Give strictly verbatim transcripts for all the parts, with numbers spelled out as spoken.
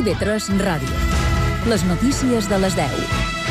I V tres Ràdio. Les notícies de les deu.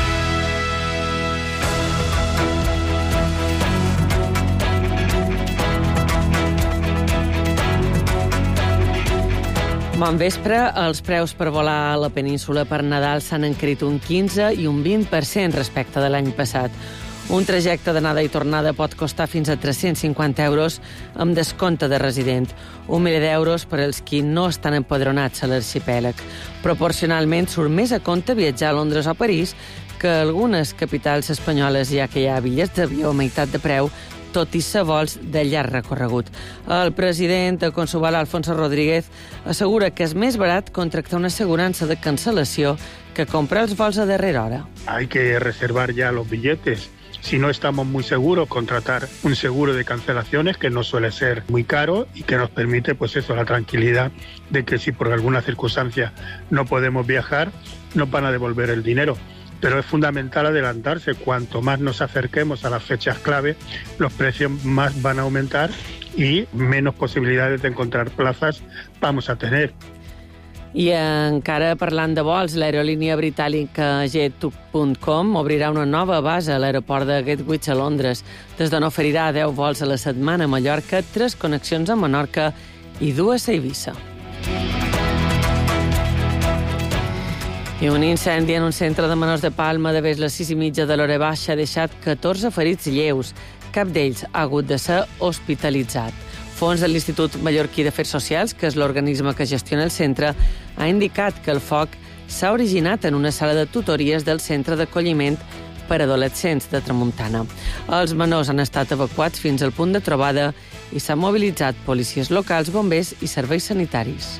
Bon vespre. Els preus per volar a la península per Nadal s'han encarit un quinze i un vint per cent respecte de l'any passat. Un trajecte d'anada i tornada pot costar fins a tres-cents cinquanta euros amb descompte de resident, un miler d'euros per als qui no estan empadronats a l'arxipèlag. Proporcionalment surt més a compte viatjar a Londres o París que a algunes capitals espanyoles, ja que hi ha bitllets d'avió a meitat de preu, tot i ser vols de llarg recorregut. El president de Consuval, Alfonso Rodríguez, assegura que és més barat contractar una assegurança de cancel·lació que comprar els vols a darrera hora. Hay que reservar ya los billetes. Si no estamos muy seguros, contratar un seguro de cancelaciones que no suele ser muy caro y que nos permite, pues eso, la tranquilidad de que si por alguna circunstancia no podemos viajar, nos van a devolver el dinero. Pero es fundamental adelantarse. Cuanto más nos acerquemos a las fechas clave, los precios más van a aumentar y menos posibilidades de encontrar plazas vamos a tener. I encara parlant de vols, l'aerolínia britànica jet punt com obrirà una nova base a l'aeroport de Gatwick a Londres, des d'on oferirà deu vols a la setmana a Mallorca, tres connexions a Menorca i dues a Eivissa. I un incendi en un centre de menors de Palma de les sis i mitja de l'hora baixa ha deixat catorze ferits lleus. Cap d'ells ha hagut de ser hospitalitzat. Fons de l'Institut Mallorquí d'Afers Socials, que és l'organisme que gestiona el centre, ha indicat que el foc s'ha originat en una sala de tutories del centre d'acolliment per adolescents de Tramuntana. Els menors han estat evacuats fins al punt de trobada i s'han mobilitzat policies locals, bombers i serveis sanitaris.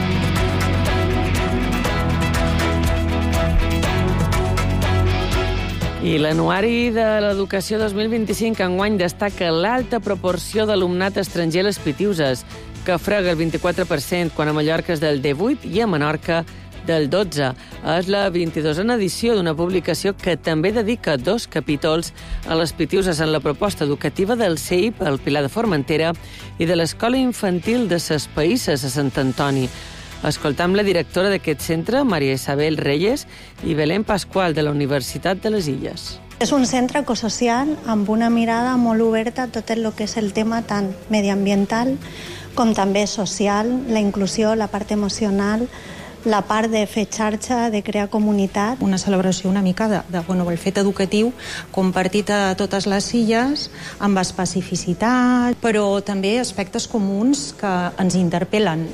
I l'anuari de l'Educació dos mil vint-i-cinc enguany destaca l'alta proporció d'alumnat estranger a les Pitiuses, que frega el vint-i-quatre per cent, quan a Mallorca és del divuit i a Menorca del dotze. És la vint-i-dosena edició d'una publicació que també dedica dos capítols a les Pitiuses en la proposta educativa del C E I P, al Pilar de Formentera, i de l'Escola Infantil de ses Païsses a Sant Antoni. Escoltam la directora d'aquest centre, Maria Isabel Reyes, i Belén Pasqual, de la Universitat de les Illes. És un centre ecosocial amb una mirada molt oberta a tot el que és el tema tant mediambiental com també social, la inclusió, la part emocional, la part de fer xarxa, de crear comunitat. Una celebració una mica de, de bueno, el fet educatiu compartit a totes les illes, amb especificitat, però també aspectes comuns que ens interpel·len.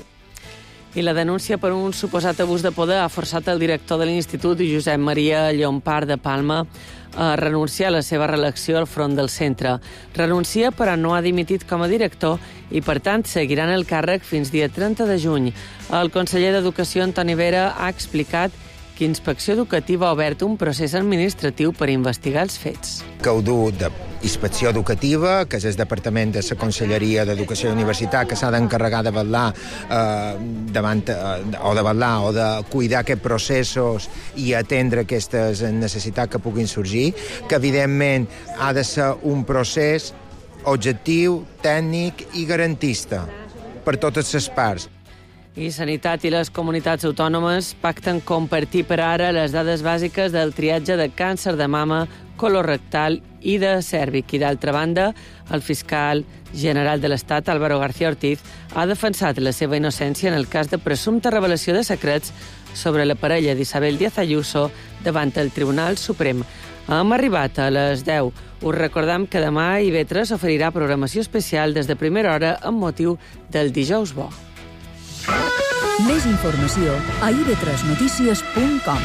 I la denúncia per un suposat abús de poder ha forçat el director de l'Institut, Josep Maria Llompart de Palma, a renunciar a la seva reelecció al front del centre. Renuncia, però no ha dimitit com a director i, per tant, seguirà en el càrrec fins dia trenta de juny. El conseller d'Educació, Antoni Vera, ha explicat que Inspecció Educativa ha obert un procés administratiu per investigar els fets. Que ho du d'Inspecció Educativa, que és el Departament de la Conselleria d'Educació i Universitat, que s'ha d'encarregar de vetllar eh, davant, eh, o de vetllar o de cuidar aquests processos i atendre aquestes necessitats que puguin sorgir, que evidentment ha de ser un procés objectiu, tècnic i garantista per totes les parts. I Sanitat i les comunitats autònomes pacten compartir per ara les dades bàsiques del triatge de càncer de mama, colorectal i de cèrvix. I d'altra banda, el fiscal general de l'Estat, Álvaro García Ortiz, ha defensat la seva innocència en el cas de presumpta revelació de secrets sobre la parella d'Isabel Díaz Ayuso davant el Tribunal Suprem. Hem arribat a les deu. Us recordam que demà I V tres oferirà programació especial des de primera hora amb motiu del Dijous Bo. Més informació a i ve tres notícies punt com.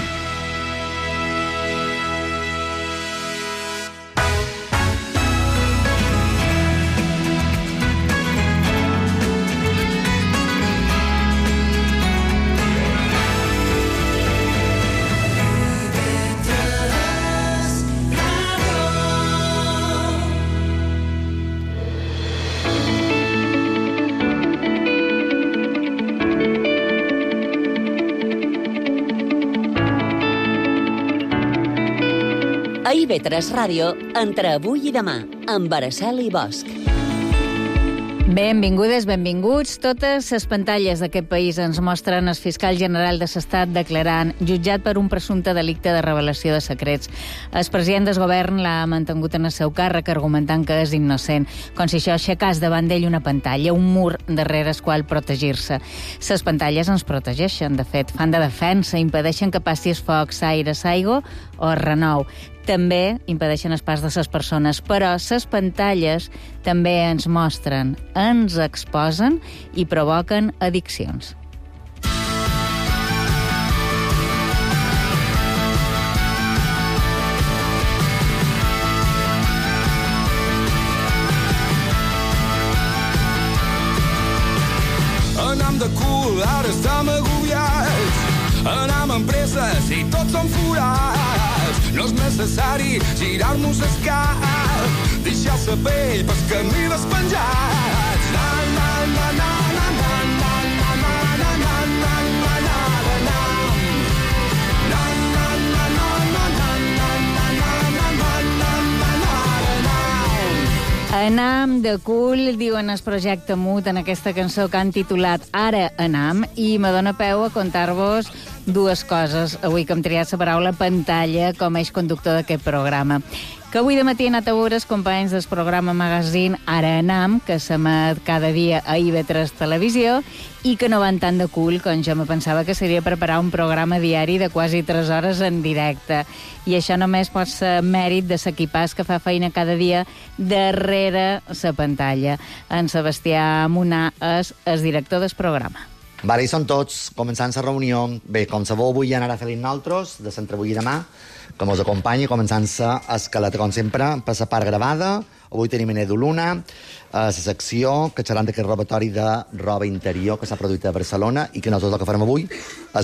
A I V tres Ràdio, entre avui i demà, amb Araceli Bosch. Benvingudes, benvinguts. Totes les pantalles d'aquest país ens mostren el fiscal general de l'Estat declarant jutjat per un presumpte delicte de revelació de secrets. El president del govern l'ha mantingut en el seu càrrec argumentant que és innocent, com si això aixecàs davant d'ell una pantalla, un mur darrere el qual protegir-se. Les pantalles ens protegeixen, de fet, fan de defensa, impedeixen que passi el foc, l'aire, l'aigua o el renou. També impedeixen el pas de les persones, però les pantalles també ens mostren, ens exposen i provoquen addiccions. Anam de cul, ara estem agobiats. Anam amb presses i tots som forats. No és necessari girar-nos el cap, deixar la pell pel camí despenjats. Na, na, na, na, na, na, na, na, na, na, na, na, na, na, na, na. Na, na, na, na, na, na, na, na, na, na, na, na, na. Anam de cul, diuen el projecte Mut en aquesta cançó que han titulat Ara Anam, i me dóna peu a contar-vos dues coses, avui que hem triat la paraula pantalla com a eix conductor d'aquest programa. Que avui de matí he anat a veure els companys del programa Magazine Ara Anam, que s'emet cada dia a I V tres Televisió, i que no van tan de cul com jo me pensava que seria preparar un programa diari de quasi tres hores en directe. I això només pot ser mèrit de l'equipàs que fa feina cada dia darrere la pantalla. En Sebastià Munà és el director del programa. Vale, hi són tots, començant la reunió. Bé, com sabeu, avui anar a fer-hi nosaltres, de centre avui i demà, que mos acompanyi, començant la escaleta, com sempre, per la part gravada. Avui tenim en Edu Luna, a la secció, que xerran d'aquest robatori de roba interior que s'ha produït a Barcelona i que nosaltres el que farem avui és